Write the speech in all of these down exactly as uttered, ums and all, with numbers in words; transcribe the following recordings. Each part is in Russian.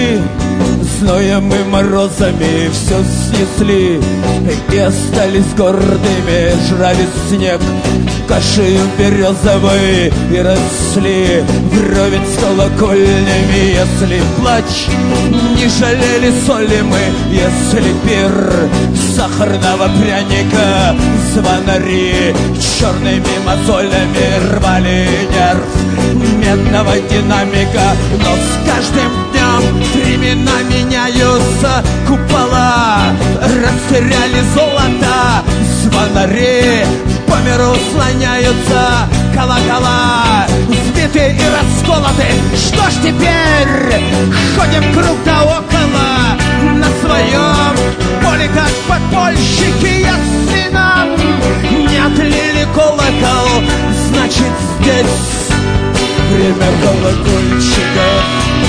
ушли, зноем и морозами все снесли, и остались гордыми, жрали снег кашею березовой и росли вровень с колокольнями. Если плач, не жалели соли мы, если пир сахарного пряника, звонари черными мозолями рвали нерв медного динамика. Но с каждым днем времена меняются, купола растеряли золото, звонари по миру слоняются, колокола сбиты и расколоты. Что ж теперь? Ходим круг да около на своем поле, как подпольщики. Если нам не отлили колокол, значит здесь время колокольчиков.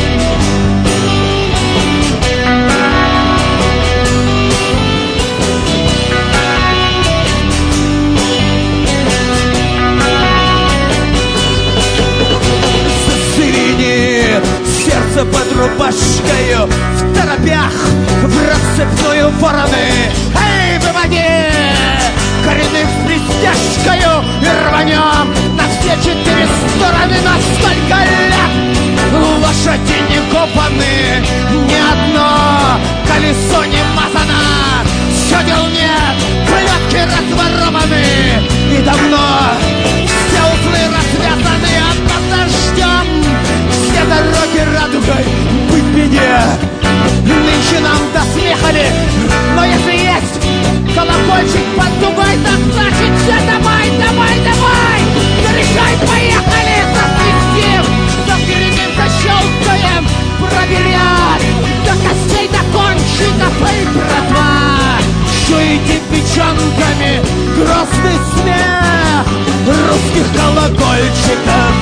Сердце под рубашкою, в торопях, в рассыпную вороны. Эй, выводи коренных с пристяжкою и рванем на все четыре стороны. На сколько лет лошади не копаны, ни одно колесо не мазано, седел нет, плетки разворованы, и давно все узлы развязаны. А под дождем все дороги радугой быть беде. Нынче нам до смеха ли, но если есть колокольчик под дугой, то значит все давай, давай, давай. Заряжай, поехали, засвистим, зафиренным защелкаем, проверять до костей, до кончиков, эй, братва. Чуете печенками грозный смех русских колокольчиков.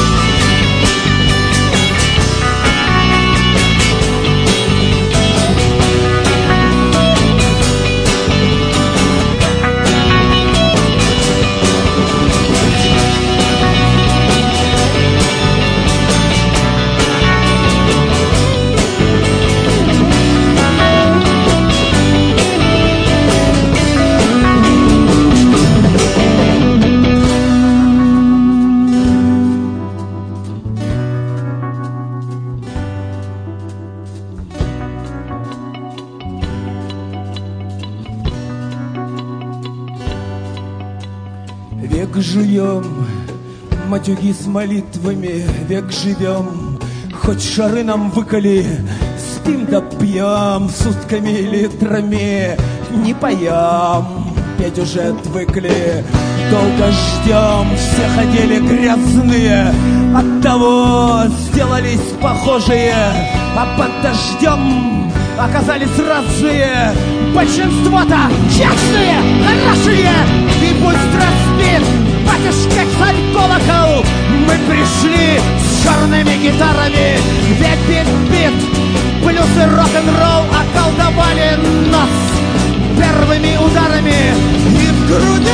Век жуем матюги с молитвами, век живем, хоть шары нам выколи, спим да пьем сутками и литрами, не поем, петь уже отвыкли, долго ждем, все ходили грязные, оттого сделались похожие, а под дождем оказались разные, большинство-то честные, хорошие. И пусть распит батюшка царь колокол, мы пришли с черными гитарами, ведь бит-бит, плюсы рок-н-ролл околдовали нас первыми ударами, и в груди